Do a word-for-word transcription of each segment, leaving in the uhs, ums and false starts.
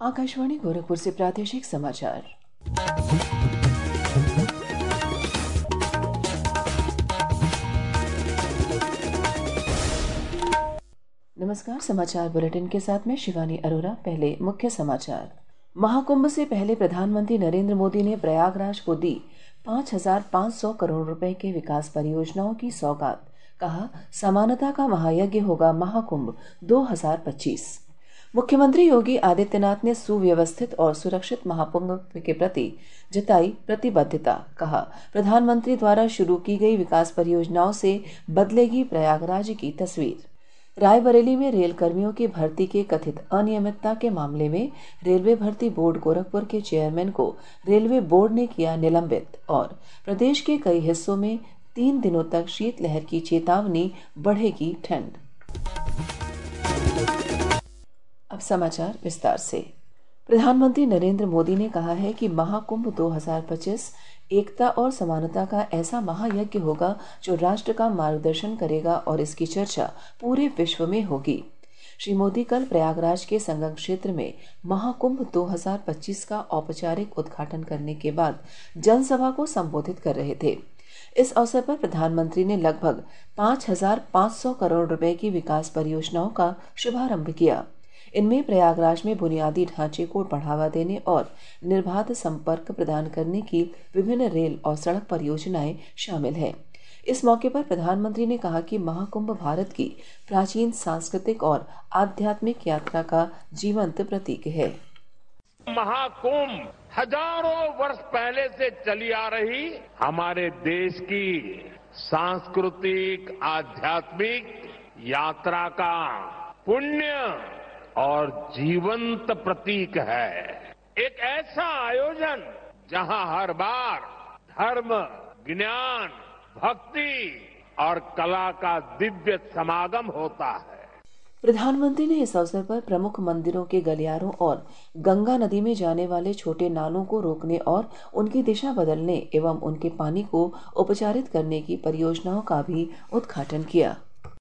आकाशवाणी गोरखपुर से प्रादेशिक समाचार। नमस्कार, समाचार बुलेटिन के साथ में शिवानी अरोरा। पहले मुख्य समाचार। महाकुंभ से पहले प्रधानमंत्री नरेंद्र मोदी ने प्रयागराज को दी पाँच हजार पाँच सौ करोड़ रुपए के विकास परियोजनाओं की सौगात। कहा, समानता का महायज्ञ होगा महाकुंभ दो हजार पच्चीस। मुख्यमंत्री योगी आदित्यनाथ ने सुव्यवस्थित और सुरक्षित महाकुंभ के प्रति जताई प्रतिबद्धता। कहा, प्रधानमंत्री द्वारा शुरू की गई विकास परियोजनाओं से बदलेगी प्रयागराज की तस्वीर। रायबरेली में रेल कर्मियों की भर्ती के कथित अनियमितता के मामले में रेलवे भर्ती बोर्ड गोरखपुर के चेयरमैन को रेलवे बोर्ड ने किया निलंबित। और प्रदेश के कई हिस्सों में तीन दिनों तक शीतलहर की चेतावनी, बढ़ेगी ठंड। अब समाचार विस्तार से। प्रधानमंत्री नरेंद्र मोदी ने कहा है कि महाकुंभ दो हजार पच्चीस एकता और समानता का ऐसा महायज्ञ होगा जो राष्ट्र का मार्गदर्शन करेगा और इसकी चर्चा पूरे विश्व में होगी। श्री मोदी कल प्रयागराज के संगम क्षेत्र में महाकुंभ दो हजार पच्चीस का औपचारिक उद्घाटन करने के बाद जनसभा को संबोधित कर रहे थे। इस अवसर पर प्रधानमंत्री ने लगभग पाँच हजार पाँच सौ करोड़ रुपए की विकास परियोजनाओं का शुभारंभ किया। इनमें प्रयागराज में बुनियादी ढांचे को बढ़ावा देने और निर्बाध संपर्क प्रदान करने की विभिन्न रेल और सड़क परियोजनाएं शामिल हैं। इस मौके पर प्रधानमंत्री ने कहा कि महाकुंभ भारत की प्राचीन सांस्कृतिक और आध्यात्मिक यात्रा का जीवंत प्रतीक है। महाकुंभ हजारों वर्ष पहले से चली आ रही हमारे देश की सांस्कृतिक आध्यात्मिक यात्रा का पुण्य और जीवंत प्रतीक है। एक ऐसा आयोजन जहां हर बार धर्म, ज्ञान, भक्ति और कला का दिव्य समागम होता है। प्रधानमंत्री ने इस अवसर पर प्रमुख मंदिरों के गलियारों और गंगा नदी में जाने वाले छोटे नालों को रोकने और उनकी दिशा बदलने एवं उनके पानी को उपचारित करने की परियोजनाओं का भी उद्घाटन किया।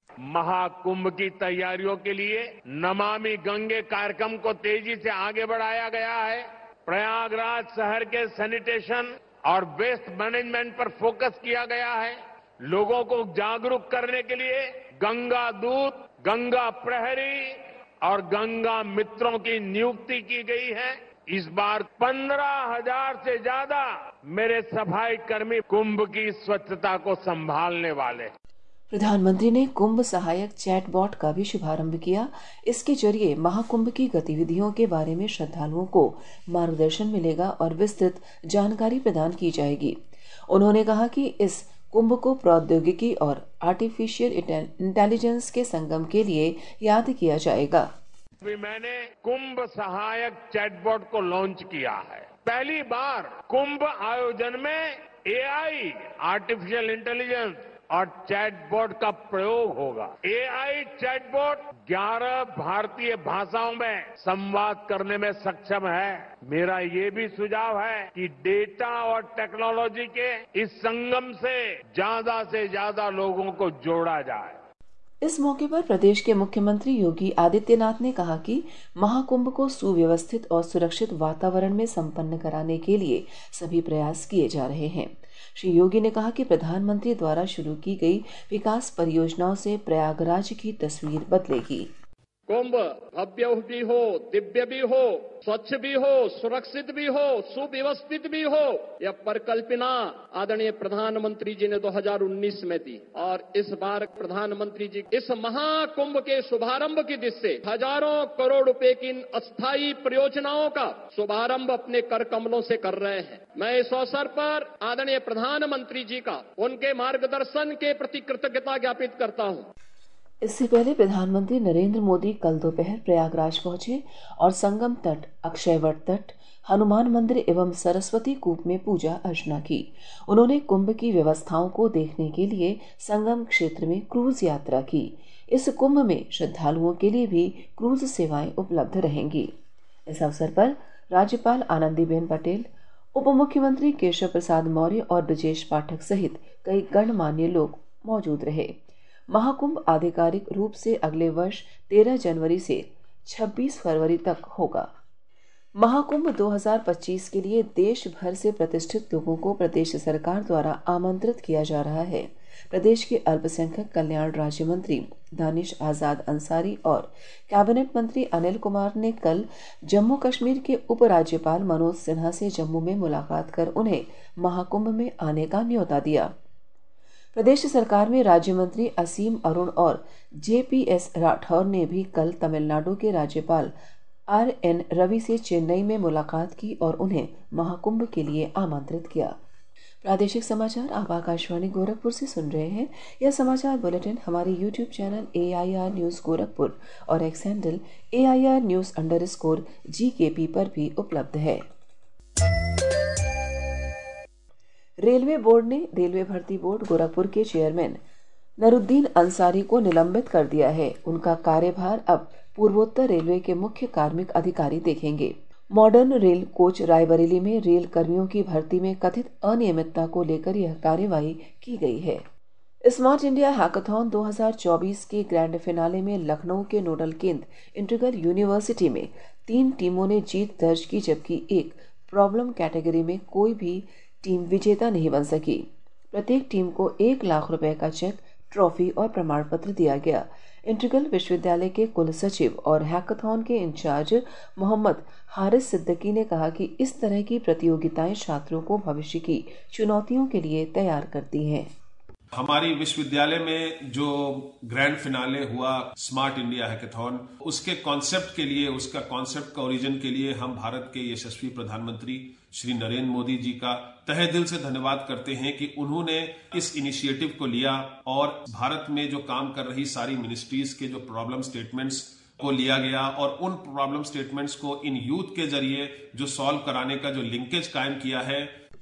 महाकुंभ की तैयारियों के लिए नमामि गंगे कार्यक्रम को तेजी से आगे बढ़ाया गया है। प्रयागराज शहर के सैनिटेशन और वेस्ट मैनेजमेंट पर फोकस किया गया है। लोगों को जागरूक करने के लिए गंगा दूत, गंगा प्रहरी और गंगा मित्रों की नियुक्ति की गई है। इस बार पंद्रह हजार से ज्यादा मेरे सफाई कर्मी कुंभ की स्वच्छता को संभालने वाले। प्रधानमंत्री ने कुंभ सहायक चैटबॉट का भी शुभारंभ किया। इसके जरिए महाकुंभ की गतिविधियों के बारे में श्रद्धालुओं को मार्गदर्शन मिलेगा और विस्तृत जानकारी प्रदान की जाएगी। उन्होंने कहा कि इस कुंभ को प्रौद्योगिकी और आर्टिफिशियल इंटेलिजेंस के संगम के लिए याद किया जाएगा। अभी मैंने कुंभ सहायक चैटबॉट को लॉन्च किया है। पहली बार कुंभ आयोजन में एआई, आर्टिफिशियल इंटेलिजेंस और चैटबॉट का प्रयोग होगा। एआई चैटबॉट ग्यारह भारतीय भाषाओं में संवाद करने में सक्षम है। मेरा ये भी सुझाव है कि डेटा और टेक्नोलॉजी के इस संगम से ज्यादा से ज्यादा लोगों को जोड़ा जाए। इस मौके पर प्रदेश के मुख्यमंत्री योगी आदित्यनाथ ने कहा कि महाकुंभ को सुव्यवस्थित और सुरक्षित वातावरण में संपन्न कराने के लिए सभी प्रयास किए जा रहे हैं। श्री योगी ने कहा कि प्रधानमंत्री द्वारा शुरू की गई विकास परियोजनाओं से प्रयागराज की तस्वीर बदलेगी। कुंभ भव्य भी हो, दिव्य भी हो, स्वच्छ भी हो, सुरक्षित भी हो, सुव्यवस्थित भी हो, यह परिकल्पना आदरणीय प्रधानमंत्री जी ने दो हजार उन्नीस में दी। और इस बार प्रधानमंत्री जी इस महाकुंभ के शुभारंभ की दिशा से हजारों करोड़ रुपए की इन अस्थायी परियोजनाओं का शुभारंभ अपने कर कमलों से कर रहे हैं। मैं इस अवसर पर आदरणीय प्रधानमंत्री जी का उनके मार्गदर्शन के प्रति कृतज्ञता ज्ञापित करता हूँ। इससे पहले प्रधानमंत्री नरेंद्र मोदी कल दोपहर प्रयागराज पहुंचे और संगम तट, अक्षयवट तट, हनुमान मंदिर एवं सरस्वती कूप में पूजा अर्चना की। उन्होंने कुंभ की व्यवस्थाओं को देखने के लिए संगम क्षेत्र में क्रूज यात्रा की। इस कुंभ में श्रद्धालुओं के लिए भी क्रूज सेवाएं उपलब्ध रहेंगी। इस अवसर पर राज्यपाल आनंदीबेन पटेल, उप मुख्यमंत्री केशव प्रसाद मौर्य और ब्रजेश पाठक सहित कई गणमान्य लोग मौजूद रहे। महाकुंभ आधिकारिक रूप से अगले वर्ष तेरह जनवरी से छब्बीस फरवरी तक होगा। महाकुंभ दो हज़ार पच्चीस के लिए देश भर से प्रतिष्ठित लोगों को प्रदेश सरकार द्वारा आमंत्रित किया जा रहा है। प्रदेश के अल्पसंख्यक कल्याण राज्य मंत्री दानिश आजाद अंसारी और कैबिनेट मंत्री अनिल कुमार ने कल जम्मू कश्मीर के उपराज्यपाल मनोज सिन्हा से जम्मू में मुलाकात कर उन्हें महाकुंभ में आने का न्योता दिया। प्रदेश सरकार में राज्य मंत्री असीम अरुण और जेपीएस राठौर ने भी कल तमिलनाडु के राज्यपाल आर एन रवि से चेन्नई में मुलाकात की और उन्हें महाकुंभ के लिए आमंत्रित किया। प्रादेशिक समाचार आप आकाशवाणी गोरखपुर से सुन रहे हैं। यह समाचार बुलेटिन हमारे YouTube channel A I R news Gorakhpur और X handle A I R news underscore G K P पर भी उपलब्ध है। रेलवे बोर्ड ने रेलवे भर्ती बोर्ड गोरखपुर के चेयरमैन नरुद्दीन अंसारी को निलंबित कर दिया है। उनका कार्यभार अब पूर्वोत्तर रेलवे के मुख्य कार्मिक अधिकारी देखेंगे। मॉडर्न रेल कोच रायबरेली में रेल कर्मियों की भर्ती में कथित अनियमितता को लेकर यह कार्यवाही की गई है। स्मार्ट इंडिया हैकाथॉन दो हज़ार चौबीस के ग्रैंड फिनाले में लखनऊ के नोडल केंद्र इंटीग्रल यूनिवर्सिटी में तीन टीमों ने जीत दर्ज की, जबकि एक प्रॉब्लम कैटेगरी में कोई भी टीम विजेता नहीं बन सकी। प्रत्येक टीम को एक लाख रुपए का चेक, ट्रॉफी और प्रमाण पत्र दिया गया। इंटीग्रल विश्वविद्यालय के कुल सचिव और हैकाथॉन के इंचार्ज मोहम्मद हारिस सिद्दीकी ने कहा कि इस तरह की प्रतियोगिताएं छात्रों को भविष्य की चुनौतियों के लिए तैयार करती हैं। हमारी विश्वविद्यालय में जो ग्रैंड फिनाले हुआ स्मार्ट इंडिया हैकाथॉन, उसके कॉन्सेप्ट के लिए, उसका कॉन्सेप्ट का ओरिजिन के लिए हम भारत के यशस्वी प्रधानमंत्री श्री नरेंद्र मोदी जी का तहे दिल से धन्यवाद करते हैं कि उन्होंने इस इनिशिएटिव को लिया और भारत में जो काम कर रही सारी मिनिस्ट्रीज के जो प्रॉब्लम स्टेटमेंट्स को लिया गया और उन प्रॉब्लम स्टेटमेंट्स को इन यूथ के जरिए जो सॉल्व कराने का जो लिंकेज कायम किया है।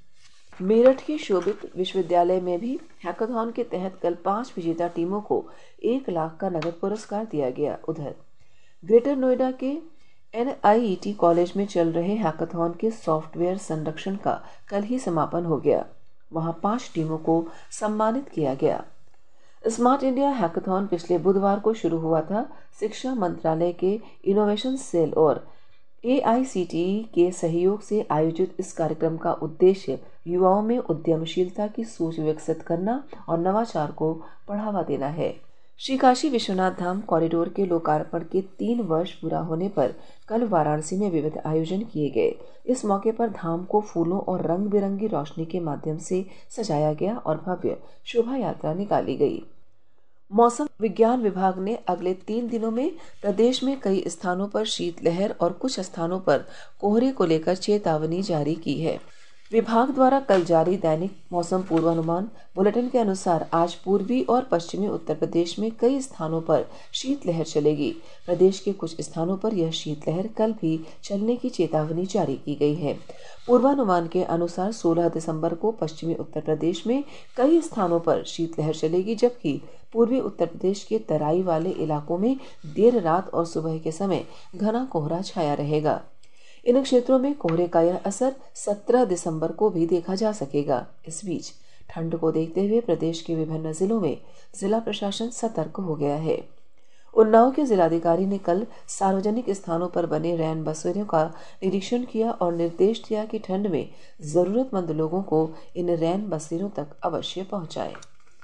मेरठ के शोभित विश्वविद्यालय में भी हैकाथॉन के तहत कल पांच विजेता टीमों को एक लाख का नगद पुरस्कार दिया गया। उधर ग्रेटर नोएडा के N I E T college में चल रहे हैकाथॉन के सॉफ्टवेयर संरक्षण का कल ही समापन हो गया। वहां पांच टीमों को सम्मानित किया गया। स्मार्ट इंडिया हैकाथॉन पिछले बुधवार को शुरू हुआ था। शिक्षा मंत्रालय के इनोवेशन सेल और ए आई सी टी ई के सहयोग से आयोजित इस कार्यक्रम का उद्देश्य युवाओं में उद्यमशीलता की सोच विकसित करना और नवाचार को बढ़ावा देना है। श्री काशी विश्वनाथ धाम कॉरिडोर के लोकार्पण के तीन वर्ष पूरा होने पर कल वाराणसी में विविध आयोजन किए गए। इस मौके पर धाम को फूलों और रंग बिरंगी रोशनी के माध्यम से सजाया गया और भव्य शोभा यात्रा निकाली गई। मौसम विज्ञान विभाग ने अगले तीन दिनों में प्रदेश में कई स्थानों पर शीतलहर और कुछ स्थानों पर कोहरे को लेकर चेतावनी जारी की है। विभाग द्वारा कल जारी दैनिक मौसम पूर्वानुमान बुलेटिन के अनुसार आज पूर्वी और पश्चिमी उत्तर प्रदेश में कई स्थानों पर शीतलहर चलेगी। प्रदेश के कुछ स्थानों पर यह शीतलहर कल भी चलने की चेतावनी जारी की गई है। पूर्वानुमान के अनुसार सोलह दिसंबर को पश्चिमी उत्तर प्रदेश में कई स्थानों पर शीतलहर चलेगी, जबकि पूर्वी उत्तर प्रदेश के तराई वाले इलाकों में देर रात और सुबह के समय घना कोहरा छाया रहेगा। इन क्षेत्रों में कोहरे का यह असर सत्रह दिसंबर को भी देखा जा सकेगा। इस बीच ठंड को देखते हुए प्रदेश के विभिन्न जिलों में जिला प्रशासन सतर्क हो गया है। उन्नाव के जिलाधिकारी ने कल सार्वजनिक स्थानों पर बने रैन बसेरों का निरीक्षण किया और निर्देश दिया कि ठंड में जरूरतमंद लोगों को इन रैन बसेरों तक अवश्य पहुंचाएं।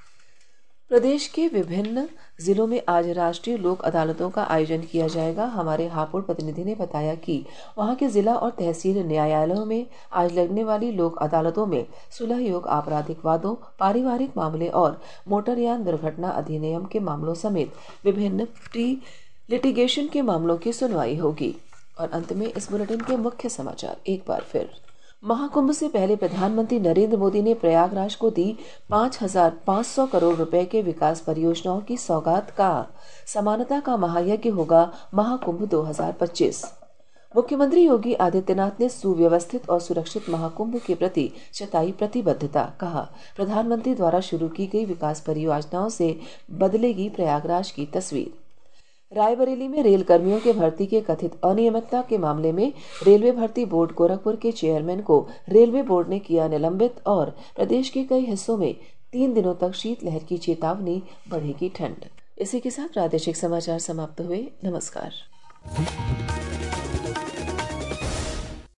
प्रदेश के विभिन्न जिलों में आज राष्ट्रीय लोक अदालतों का आयोजन किया जाएगा। हमारे हापुड़ प्रतिनिधि ने बताया कि वहां के जिला और तहसील न्यायालयों में आज लगने वाली लोक अदालतों में सुलह योग, आपराधिक वादों, पारिवारिक मामले और मोटरयान दुर्घटना अधिनियम के मामलों समेत विभिन्न प्री लिटिगेशन के मामलों की सुनवाई होगी। और अंत में इस बुलेटिन के मुख्य समाचार एक बार फिर। महाकुंभ से पहले प्रधानमंत्री नरेंद्र मोदी ने प्रयागराज को दी पाँच हजार पाँच सौ करोड़ रुपए के विकास परियोजनाओं की सौगात का समानता का महायज्ञ होगा महाकुंभ दो हज़ार पच्चीस। मुख्यमंत्री योगी आदित्यनाथ ने सुव्यवस्थित और सुरक्षित महाकुंभ के प्रति जताई प्रतिबद्धता। कहा, प्रधानमंत्री द्वारा शुरू की गई विकास परियोजनाओं से बदलेगी प्रयागराज की तस्वीर। रायबरेली में रेल कर्मियों के भर्ती के कथित अनियमितता के मामले में रेलवे भर्ती बोर्ड गोरखपुर के चेयरमैन को रेलवे बोर्ड ने किया निलंबित और प्रदेश के कई हिस्सों में तीन दिनों तक शीतलहर की चेतावनी, बढ़ेगी ठंड। इसी के साथ प्रादेशिक समाचार समाप्त हुए। नमस्कार।